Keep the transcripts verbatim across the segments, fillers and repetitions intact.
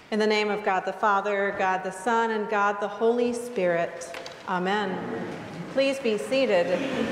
In the name of God the Father, God the Son, and God the Holy Spirit. Amen. Please be seated.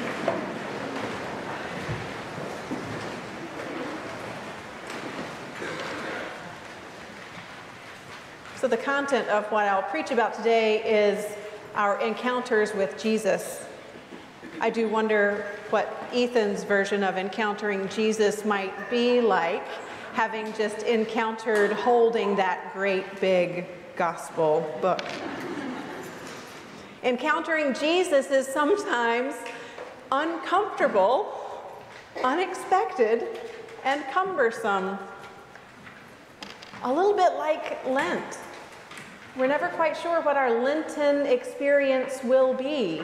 So the content of what I'll preach about today is our encounters with Jesus. I do wonder what Ethan's version of encountering Jesus might be like, having just encountered holding that great big gospel book. Encountering Jesus is sometimes uncomfortable, unexpected, and cumbersome. A little bit like Lent. We're never quite sure what our Lenten experience will be.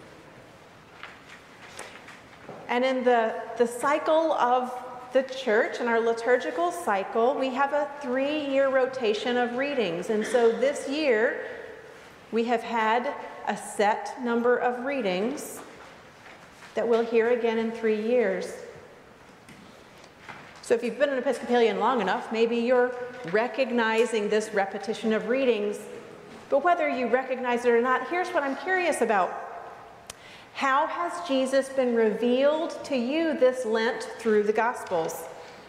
And in the, the cycle of the church, in our liturgical cycle, we have a three-year rotation of readings. And so this year, we have had a set number of readings that we'll hear again in three years. So if you've been an Episcopalian long enough, maybe you're recognizing this repetition of readings. But whether you recognize it or not, here's what I'm curious about. How has Jesus been revealed to you this Lent through the Gospels?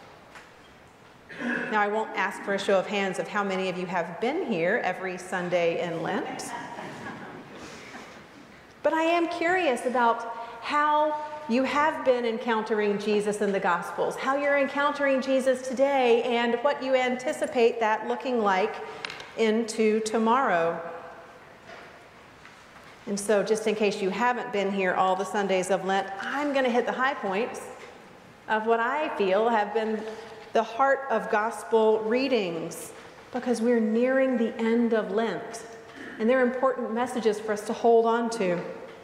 Now, I won't ask for a show of hands of how many of you have been here every Sunday in Lent. But I am curious about how you have been encountering Jesus in the Gospels, how you're encountering Jesus today, and what you anticipate that looking like into tomorrow. And so just in case you haven't been here all the Sundays of Lent, I'm going to hit the high points of what I feel have been the heart of gospel readings, because we're nearing the end of Lent, and they're important messages for us to hold on to.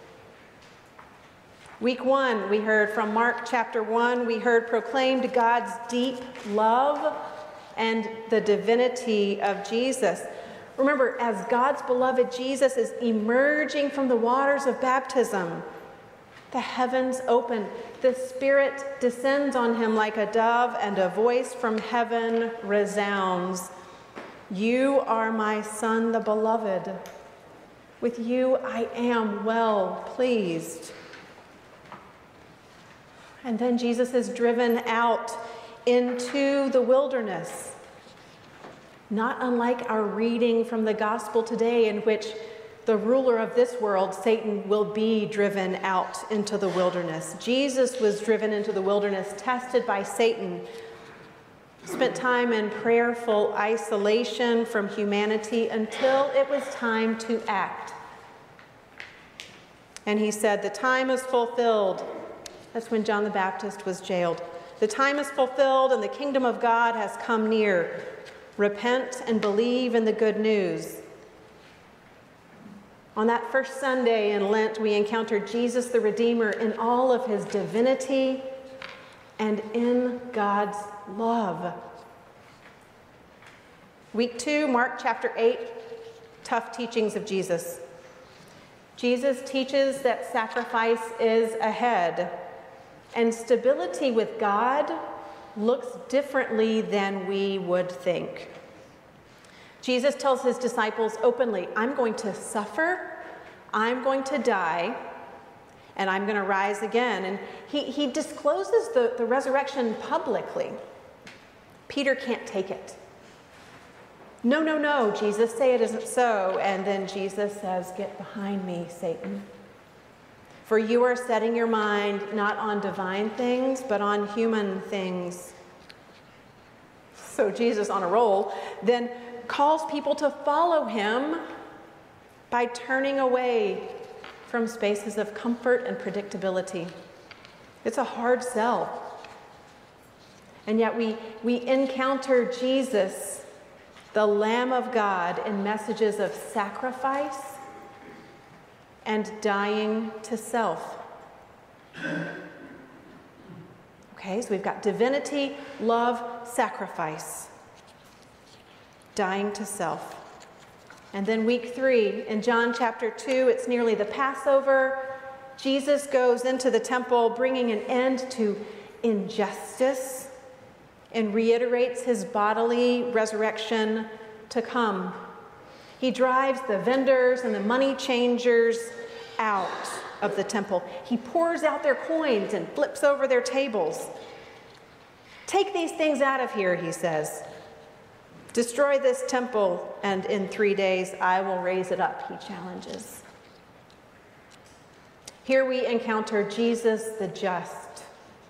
Week one, we heard from Mark chapter one, we heard proclaimed God's deep love and the divinity of Jesus. Remember, as God's beloved Jesus is emerging from the waters of baptism, the heavens open, the Spirit descends on him like a dove, and a voice from heaven resounds. You are my Son, the beloved. With you I am well pleased. And then Jesus is driven out into the wilderness. Not unlike our reading from the gospel today, in which the ruler of this world, Satan, will be driven out into the wilderness. Jesus was driven into the wilderness, tested by Satan, spent time in prayerful isolation from humanity until it was time to act. And he said, the time is fulfilled. That's when John the Baptist was jailed. The time is fulfilled and the kingdom of God has come near. Repent and believe in the good news. On that first Sunday in Lent, we encountered Jesus the Redeemer in all of his divinity and in God's love. Week two, Mark chapter eight, tough teachings of Jesus. Jesus teaches that sacrifice is ahead, and stability with God looks differently than we would think. Jesus tells his disciples openly, I'm going to suffer, I'm going to die, and I'm going to rise again. And he, he discloses the, the resurrection publicly. Peter can't take it. No, no, no, Jesus, say it isn't so. And then Jesus says, get behind me, Satan. For you are setting your mind not on divine things, but on human things. So Jesus, on a roll, then calls people to follow him by turning away from spaces of comfort and predictability. It's a hard sell. And yet we, we encounter Jesus, the Lamb of God, in messages of sacrifice and dying to self. Okay, so we've got divinity, love, sacrifice, dying to self. And then week three, in John chapter two, it's nearly the Passover. Jesus goes into the temple, bringing an end to injustice, and reiterates his bodily resurrection to come. He drives the vendors and the money changers out of the temple. He pours out their coins and flips over their tables. Take these things out of here, he says. Destroy this temple, and in three days I will raise it up, he challenges. Here we encounter Jesus the just,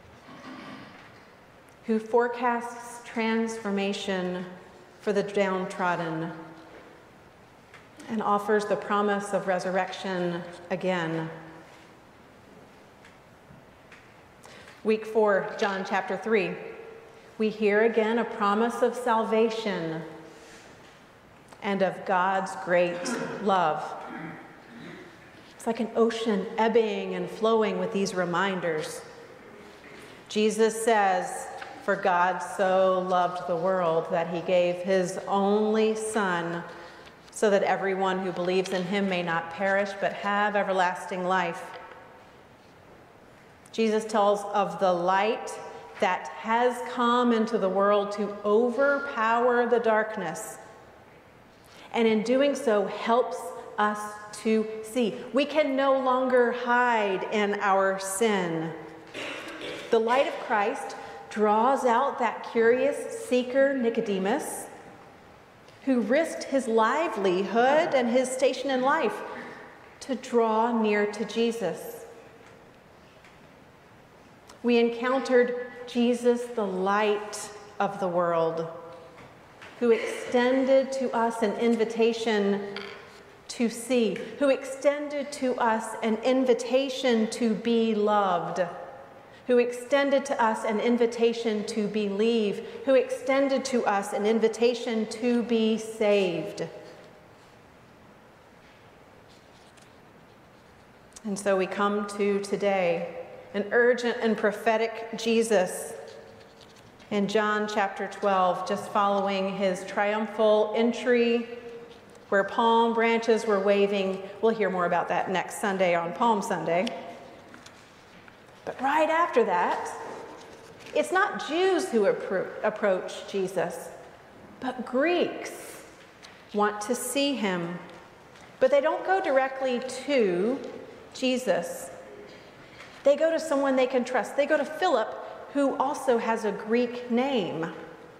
who forecasts transformation for the downtrodden and offers the promise of resurrection again. Week four, John chapter three. We hear again a promise of salvation and of God's great love. It's like an ocean ebbing and flowing with these reminders. Jesus says, "For God so loved the world that he gave his only Son, so that everyone who believes in him may not perish but have everlasting life." Jesus tells of the light that has come into the world to overpower the darkness, and in doing so helps us to see. We can no longer hide in our sin. The light of Christ draws out that curious seeker Nicodemus, who risked his livelihood and his station in life to draw near to Jesus. We encountered Jesus, the light of the world, who extended to us an invitation to see, who extended to us an invitation to be loved, who extended to us an invitation to believe, who extended to us an invitation to be saved. And so we come to today, an urgent and prophetic Jesus in John chapter twelve, just following his triumphal entry where palm branches were waving. We'll hear more about that next Sunday on Palm Sunday. But right after that, it's not Jews who appro- approach Jesus, but Greeks want to see him. But they don't go directly to Jesus. They go to someone they can trust. They go to Philip, who also has a Greek name.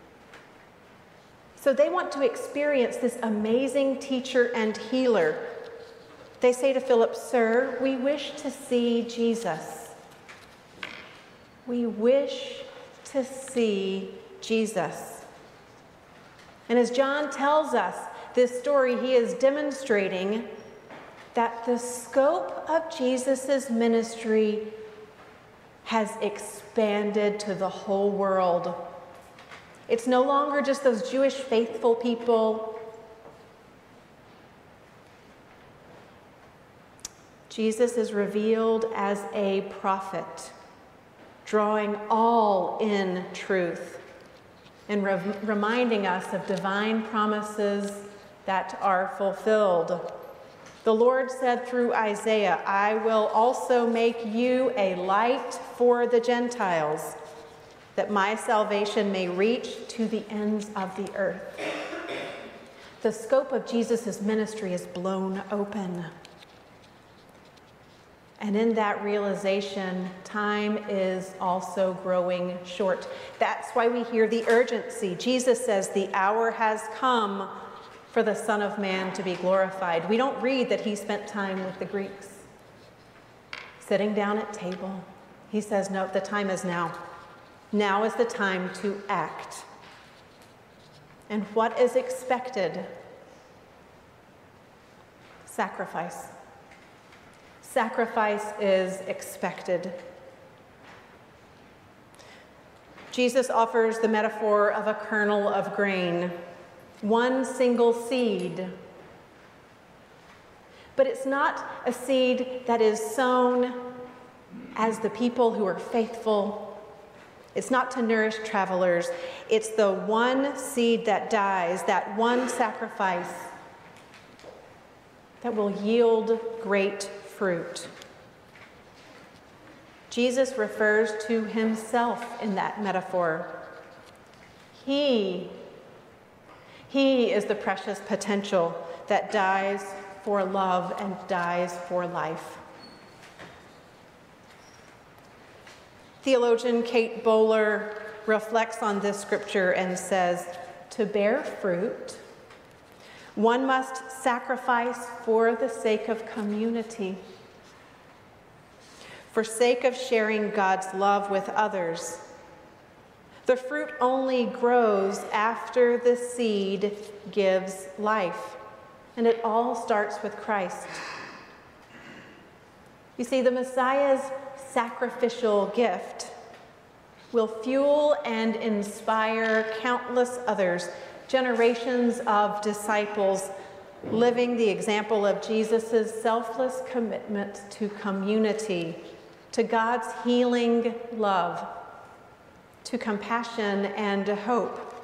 So they want to experience this amazing teacher and healer. They say to Philip, "Sir, we wish to see Jesus." We wish to see Jesus. And as John tells us this story, he is demonstrating that the scope of Jesus' ministry has expanded to the whole world. It's no longer just those Jewish faithful people. Jesus is revealed as a prophet, drawing all in truth and re- reminding us of divine promises that are fulfilled. The Lord said through Isaiah, "I will also make you a light for the Gentiles, that my salvation may reach to the ends of the earth." The scope of Jesus' ministry is blown open. And in that realization, time is also growing short. That's why we hear the urgency. Jesus says, "The hour has come for the Son of Man to be glorified." We don't read that he spent time with the Greeks, sitting down at table. He says, no, the time is now. Now is the time to act. And what is expected? Sacrifice. Sacrifice is expected. Jesus offers the metaphor of a kernel of grain, one single seed. But it's not a seed that is sown as the people who are faithful. It's not to nourish travelers. It's the one seed that dies, that one sacrifice that will yield great fruit. Jesus refers to himself in that metaphor. He He is the precious potential that dies for love and dies for life. Theologian Kate Bowler reflects on this scripture and says, to bear fruit, one must sacrifice for the sake of community, for sake of sharing God's love with others. The fruit only grows after the seed gives life, and it all starts with Christ. You see, the Messiah's sacrificial gift will fuel and inspire countless others, generations of disciples, living the example of Jesus' selfless commitment to community, to God's healing love, to compassion and hope.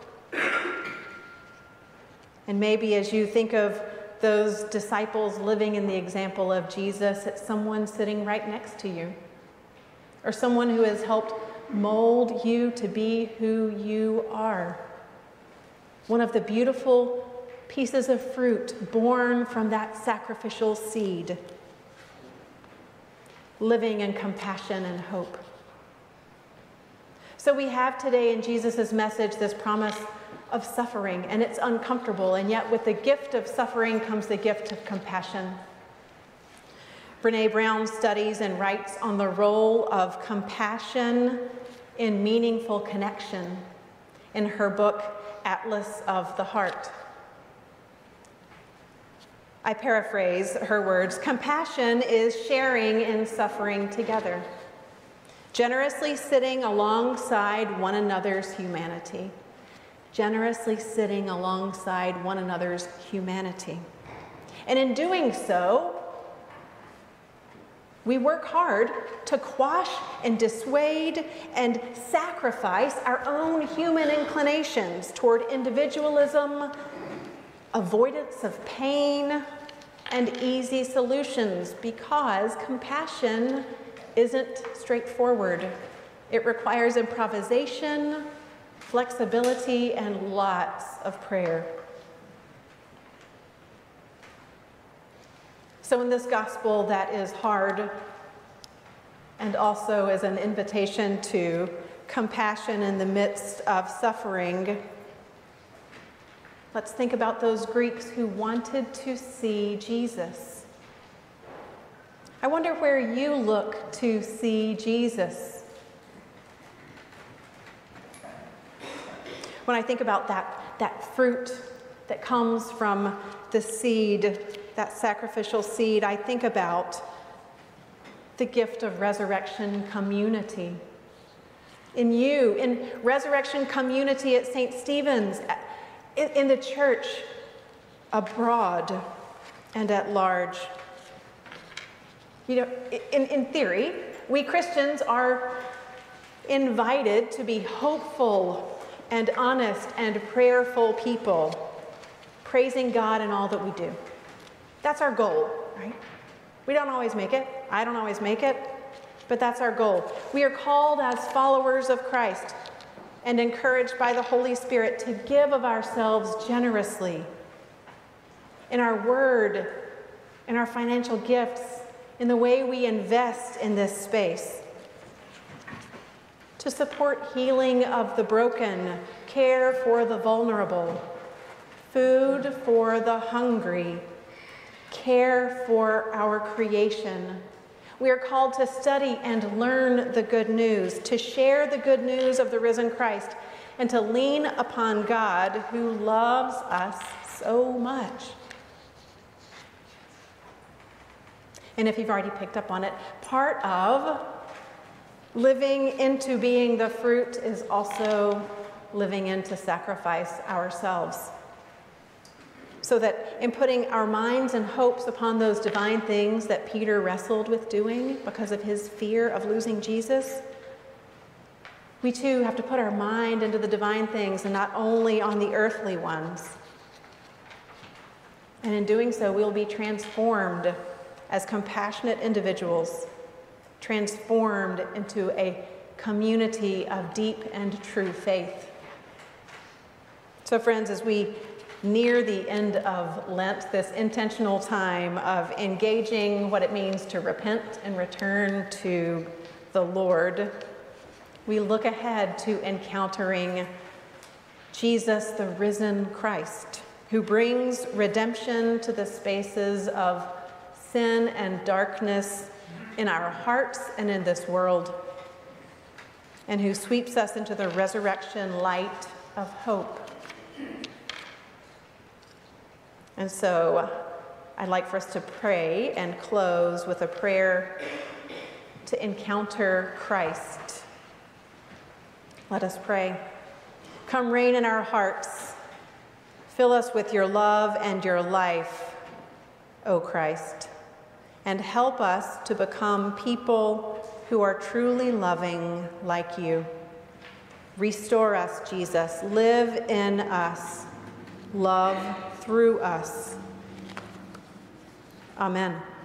And maybe as you think of those disciples living in the example of Jesus, it's someone sitting right next to you, or someone who has helped mold you to be who you are. One of the beautiful pieces of fruit born from that sacrificial seed, living in compassion and hope. So we have today in Jesus' message this promise of suffering, and it's uncomfortable, and yet with the gift of suffering comes the gift of compassion. Brené Brown studies and writes on the role of compassion in meaningful connection in her book, Atlas of the Heart. I paraphrase her words, compassion is sharing in suffering together, generously sitting alongside one another's humanity, generously sitting alongside one another's humanity. And in doing so, we work hard to quash and dissuade and sacrifice our own human inclinations toward individualism, avoidance of pain, and easy solutions, because compassion isn't straightforward. It requires improvisation, flexibility, and lots of prayer. So in this gospel that is hard and also is an invitation to compassion in the midst of suffering, let's think about those Greeks who wanted to see Jesus. I wonder where you look to see Jesus. When I think about that, that fruit that comes from the seed, that sacrificial seed, I think about the gift of resurrection community. In you, in resurrection community at Saint Stephen's, in the church, abroad and at large. You know, in, in theory, we Christians are invited to be hopeful and honest and prayerful people, praising God in all that we do. That's our goal, right? We don't always make it. I don't always make it, but that's our goal. We are called as followers of Christ and encouraged by the Holy Spirit to give of ourselves generously in our word, in our financial gifts, in the way we invest in this space, to support healing of the broken, care for the vulnerable, food for the hungry, care for our creation. We are called to study and learn the good news, to share the good news of the risen Christ, and to lean upon God who loves us so much. And if you've already picked up on it, part of living into being the fruit is also living into sacrifice ourselves. So that in putting our minds and hopes upon those divine things that Peter wrestled with doing because of his fear of losing Jesus, we too have to put our mind into the divine things and not only on the earthly ones. And in doing so, we'll be transformed as compassionate individuals, transformed into a community of deep and true faith. So friends, as we near the end of Lent, this intentional time of engaging what it means to repent and return to the Lord, we look ahead to encountering Jesus, the risen Christ, who brings redemption to the spaces of sin and darkness in our hearts and in this world, and who sweeps us into the resurrection light of hope. And so I'd like for us to pray and close with a prayer to encounter Christ. Let us pray. Come reign in our hearts. Fill us with your love and your life, O Christ, and help us to become people who are truly loving like you. Restore us, Jesus. Live in us. Love through us. Amen.